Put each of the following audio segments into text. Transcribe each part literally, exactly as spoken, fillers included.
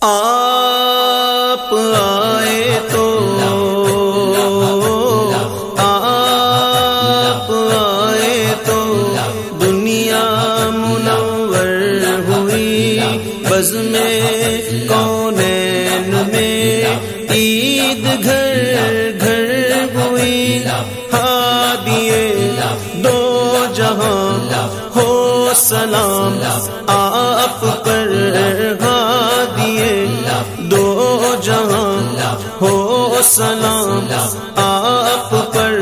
آپ آئے تو آپ آئے تو دنیا منور ہوئی، بزم کونین میں عید گھر گھر ہوئی، ہادیے دو جہاں ہو سلام آپ پر، ہادیے دو جہاں ہو سلام آپ پر،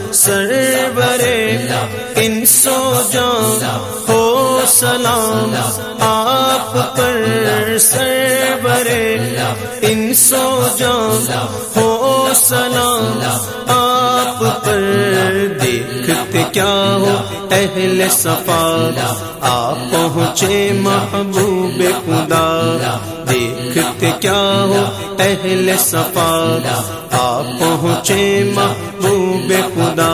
سرورے انس و جان ہو سلام آپ پر، سرورے انس و جان ہو سلام آپ پر۔ دیکھتے کیا ہو اہل صفا، آپ پہنچے محبوب خدا، دیکھتے کیا ہو اہل صفا، آپ پہنچے محبوب خدا،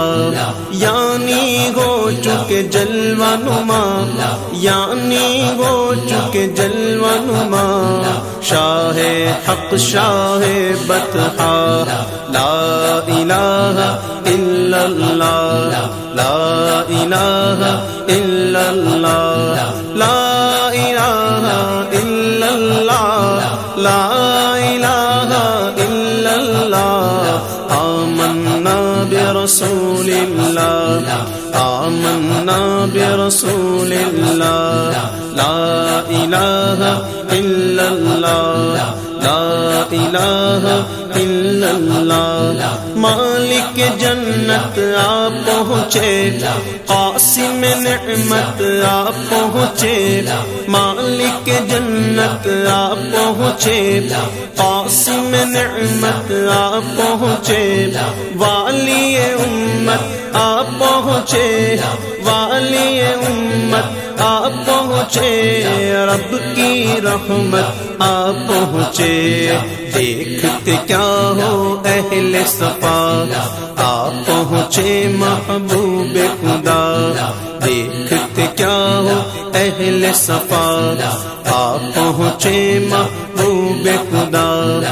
یعنی ہو چکے جلوہ نما، یعنی ہو چکے جلوہ نما، شاہ حق شاہ بطحا، لا الہ الا اللہ، لا الہ الا اللہ، لا الہ الا اللہ، لا الہ الا اللہ۔ آمنا برسول اللہ، آمنا برسول اللہ، لا الہ الا اللہ، لا الہ الا اللہ۔ مالک جنت آپ پہنچے، قاسم نعمت آپ پہنچے، مالک جنت آپ پہنچے، قاسم نعمت آپ پہنچے، والی امت آپ پہنچے، والی امت آپ پہنچے، رب کی رحمت آپ پہنچے۔ دیکھتے کیا ہو اہل صفا، آپ پہنچے محبوب خدا، دیکھتے کیا ہو اہل صفا، آپ پہنچے محبوب خدا،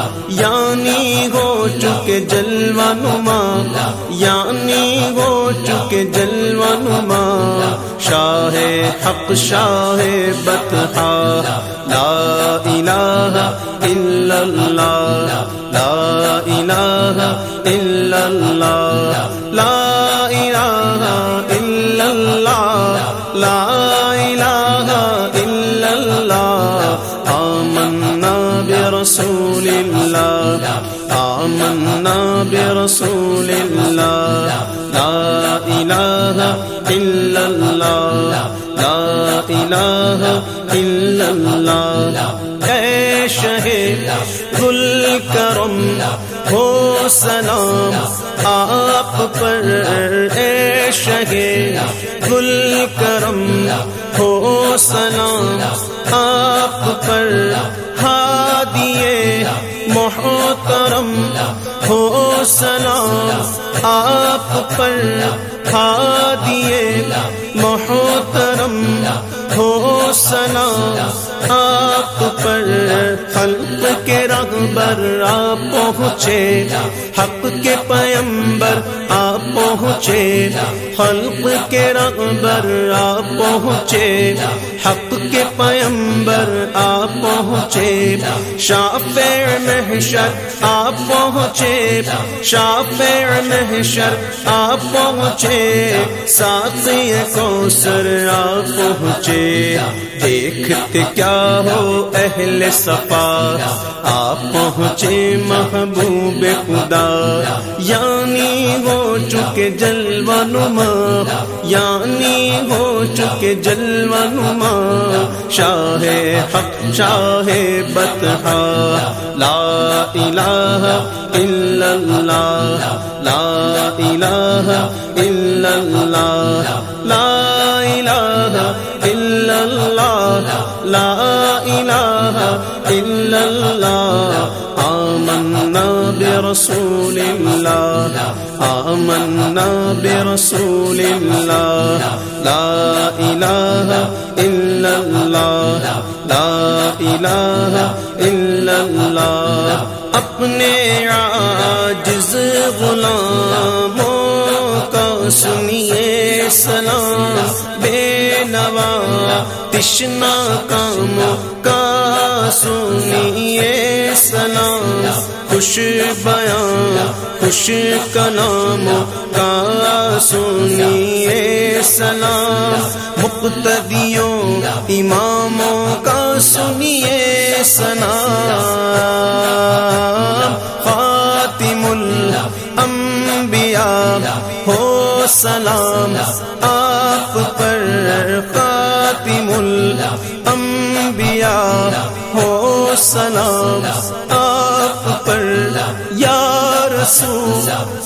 یعنی ہو چکے جلوہ نما، یعنی ہو چکے جلوہ نما، شاہ حق شاہ بطحا، لا الہ الا اللہ، لا الہ الا اللہ، لا الہ الا اللہ، لا الہ الا اللہ۔ آمنا برسول اللہ، آمنا برسول اللہ، لا الہ الا اللہ، لا الہ الا اللہ۔ اے شہ گل کرم ہو سلام آپ پر، اے شہ گل کرم ہو سلام آپ پر، ہادیے محترم ہو سلام آپ پر، ہادیے محترم ہو سلام آپ پر، خلق کے رہبر آپ پہنچے، حق کے پیمبر آپ پہنچے، خلق کے رہبر آپ پہنچے، حق کے پیمبر آپ پہنچے، شافع محشر آپ پہنچے، شافع محشر آپ پہنچے، ساقی کوثر آپ پہنچے۔ دیکھتے کیا ہو اہل صفا، آپ پہنچے محبوب خدا، یعنی ہو چکے جلوہ نما، یعنی ہو چکے جلوہ نما، شاہ حق شاہ بطحا، لا الہ الا اللہ، لا الہ الا اللہ، لا الہ الا اللہ، لا الہ الا اللہ۔ آمنا برسول اللہ، آمنا برسول اللہ لا الہ الا اللہ لا الہ الا اللہ اپنے عاجز غلاموں کا سنیے سلام بے نوا تشنا کاموں کا سنیے سلام خوش بیان خوش کلاموں کا سنیے سلام مقتدیوں اماموں کا سنیے سلام خاتم الانبیاء ہو سلام آپ پر خاتم الانبیاء ہو سلام آپ پر یا رسول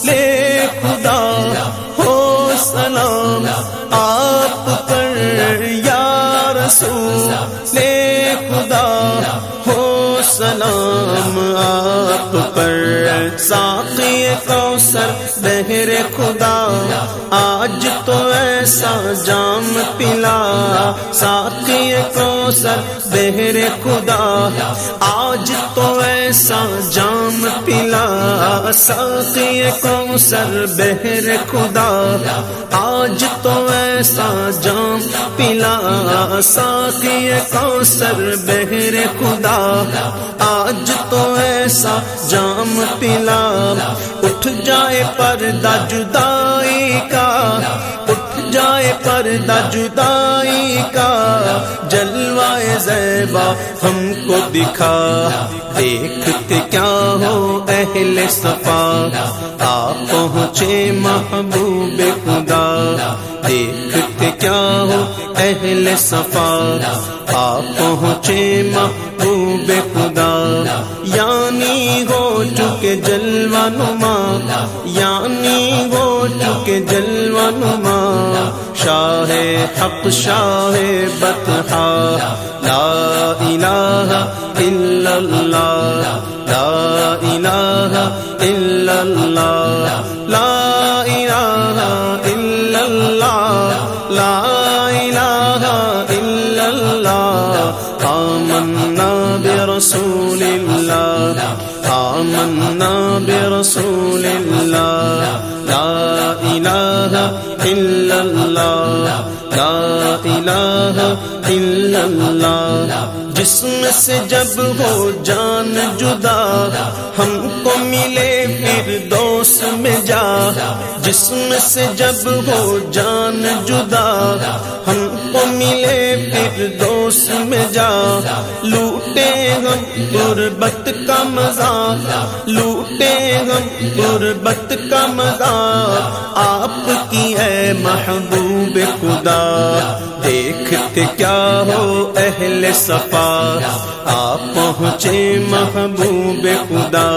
خدا ہو سلام آپ پر یا رسول خدا ہو سلام آپ پر ساقی کوثر بحر خدا آج تو ایسا جام پلا ساقی کوثر بحر خدا آج تو ایسا جام پلا ساقی کوثر بحر خدا آج تو ایسا جام پلا ساقی کوثر بحر خدا آج تو ایسا جام پلا اٹھ جائے پردہ جدائی کا اٹھ جائے پردہ جدائی کا جلوائے زیبا ہم کو دکھا دیکھتے کیا ہو اہل صفا آ پہنچے محبوب خدا دیکھتے کیا ہو اہل صفا آ پہنچے محبوب خدا یعنی ہو چکے جلوہ نما یعنی ہو چکے جلوہ نما شاہ حق شاہ بطحا لا الہ الا اللہ لا الہ الا اللہ لا الہ الا اللہ لا الہ الا اللہ آمنا برسول اللہ آمنا برسول اللہ لا الہ الا اللہ لا الہ الا اللہ جسم سے جب ہو جان جدا ہم کو ملے پھر دوست میں جا جسم سے جب ہو جان جدا ہم کو ملے پھر دوست میں جا لوٹے ہم غربت کا مزہ لوٹے ہم غربت کا مزہ آپ کی ہے محبوب خدا دیکھتے کیا ہو اہل صفا آپ پہنچے محبوب خدا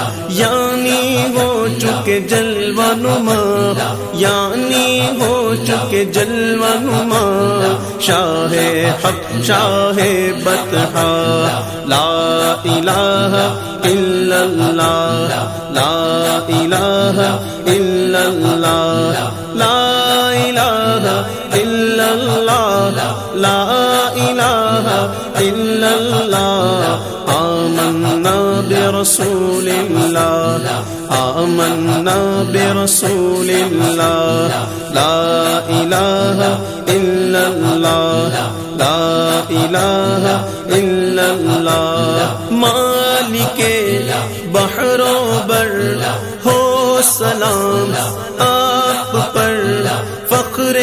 یعنی ہو چکے جلوہ نما یعنی ہو چکے جلوہ نما شاہ حق شاہ بطحا لا الہ الا اللہ لا الہ الا اللہ لا الہ الا اللہ لا الہ الا اللہ آمنا برسول اللہ آمنا برسول اللہ لا الہ الا اللہ لا الہ الا اللہ مالک بحر و بر ہو سلام آپ پر فخر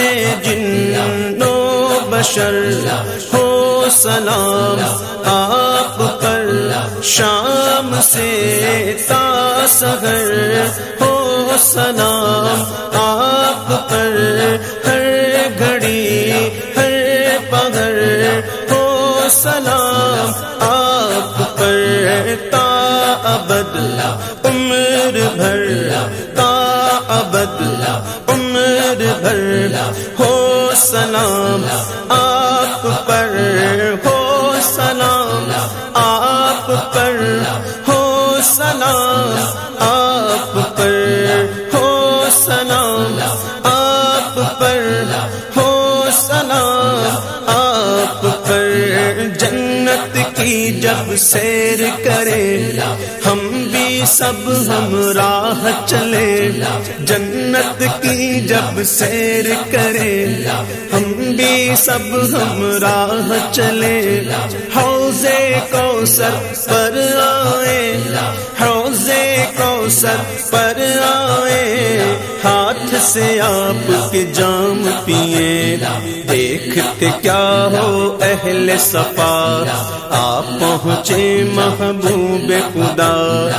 جن و بشر ہو سلام آپ پر شام سے تا سحر ہو سلام آپ پر ہر گھڑی ہر پہر ہو سلام آپ پر تا ابد عمر بھر تا ابد عمر بھر ہو سلام آپ پر ہو سلام آپ پر ہو سلام آپ پر ہو سب سیر کرے، ہم بھی سب ہم راہ چلے، جنت کی جب سیر کرے، ہم بھی سب ہم راہ چلے، حوضے کوثر پر آئے، حوضے کوثر پر آئے، ہاتھ سے آپ کے جام پیے، دیکھتے کیا ہو اہل صفا، آپ پہنچے محبوب خدا،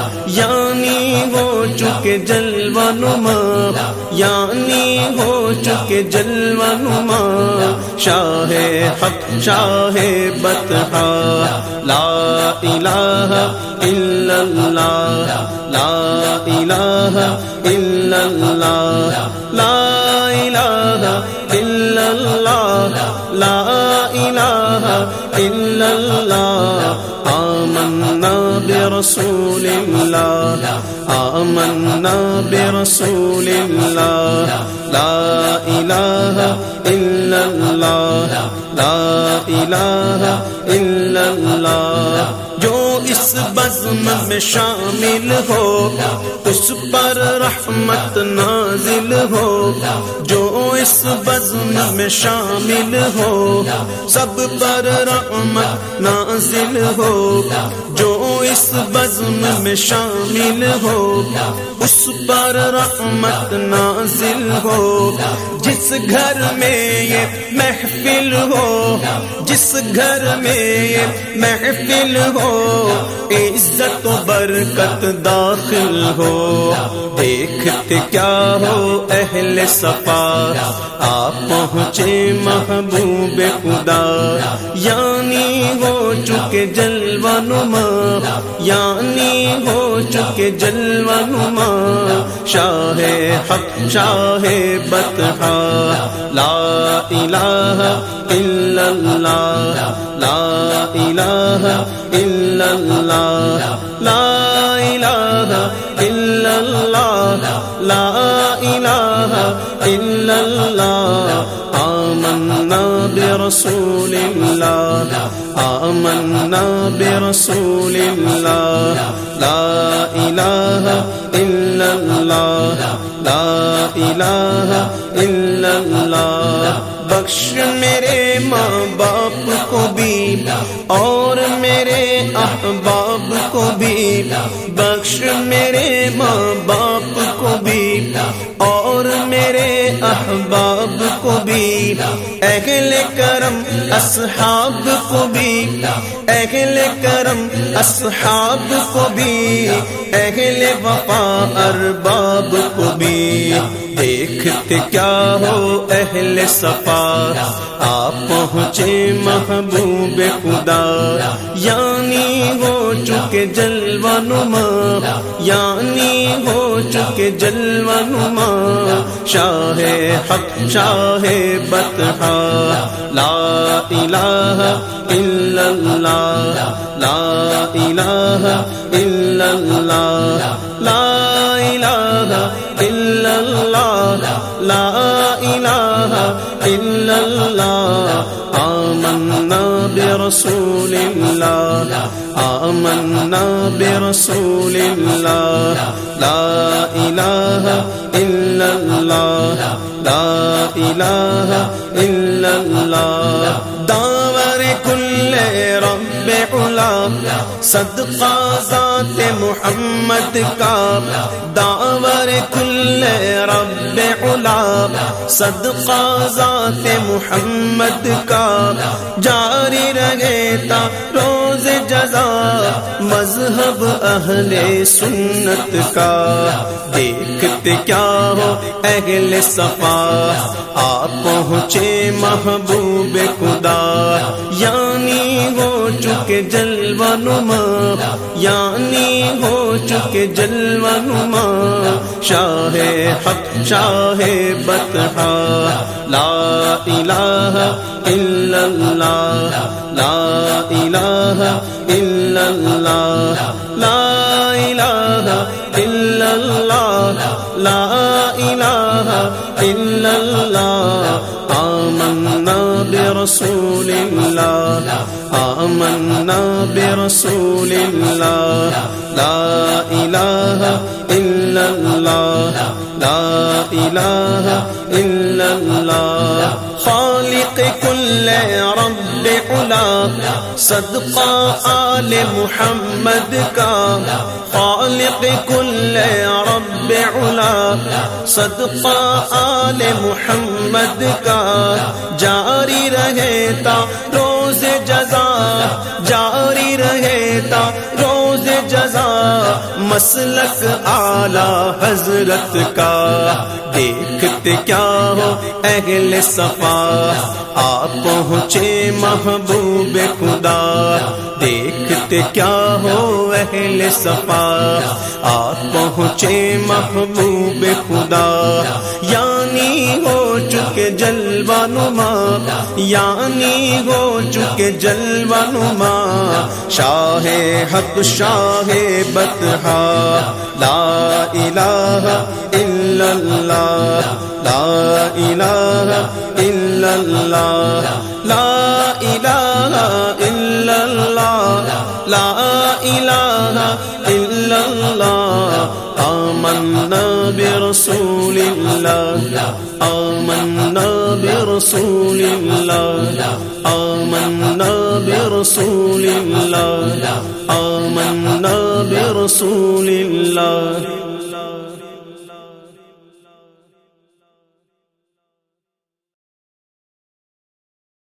یعنی ہو چکے جلوہ نما، یعنی ہو چکے جلوہ نما، شاہ حق شاہ بطحا، لا الہ الا اللہ، لا الہ الا اللہ، لا الہ الا اللہ، لا الہ الا اللہ، آمنا برسول اللہ، آمنا برسول اللہ، لا الہ الا اللہ، لا الہ الا اللہ، جو اس بزم میں شامل ہو اس پر رحمت نازل ہو، جو اس بزم میں شامل ہو سب پر رحمت نازل ہو، جو اس بزم میں شامل ہو اس پر رحمت نازل ہو، جس گھر میں یہ محفل ہو، جس گھر میں یہ محفل ہو، عزت و برکت داخل ہو، دیکھتے کیا ہو اہل صفا، آپ پہنچے محبوب خدا، یعنی ہو چکے جلوہ نما، یعنی ہو چکے جلوہ نما، شاہ حق شاہ بطحا، لا الہ الا اللہ، لا الہ الا اللہ، لا الہ الا اللہ، لا الہ الا اللہ، آمنا برسول اللہ، آمنا برسول اللہ، لا الہ الا اللہ، لا الہ الا اللہ، بخش میرے ماں باپ کو بھی اور میرے احباب کو بھی، بخش میرے ماں باپ کو بھی اور میرے احباب کو بھی، اہل کرم اصحاب کو بھی، اہل کرم اصحاب کو بھی، اہل وفا ارباب کو بھی، دیکھتے کیا ہو اہل صفا، آپ پہنچے محبوب خدا، یعنی ہو چکے جلوہ نما، یعنی ہو چکے جلوہ نما، شاہ حق شاہ بطحا، لا الہ الا اللہ، لا الہ الا اللہ، لا الہ الا اللہ، لا الہ الا اللہ، آمنا برسول اللہ، آمنا برسول اللہ، لا الہ الا اللہ، لا الہ الا اللہ، داور کل رب علا صدقہ ذات محمد کا، داور کل رب علا صدقہ ذات محمد کا، جاری رہے تا روز جزا مذہب اہل سنت کا، دیکھتے کیا ہو اہل صفا، آپ پہنچے محبوب خدا، یعنی ہو چکے جلوہ نما، یعنی ہو چکے جلوہ نما، شاہ حق شاہ بطحا، لا الہ الا اللہ، لا الہ الا اللہ، لا الہ الا اللہ، لا الہ الا اللہ، آمنا برسول اللہ، آمنا برسول برسول اللہ لا الہ الا اللہ لا الہ الا اللہ خالق کل رب علا صدقہ آل محمد کا خالق کل رب علا صدقہ آل محمد کا جاری رہتا روز جزا جاری رہتا روز جزا مسلک اعلی حضرت کا دیکھتے کیا ہو اہل صفا آپ پہنچے محبوب خدا دیکھتے کیا ہو اہل صفا آپ پہنچے محبوب خدا یعنی ہو چکے جلوہ نما یعنی ہو چکے جلوہ نما شاہ حق شاہ بطحا لا الہ الا اللہ لا الہ الا اللہ لا الہ الا اللہ لا الہ الا اللہ آمنا برسول اللہ آمنا برسول اللہ آمنا برسول اللہ آمنا برسول اللہ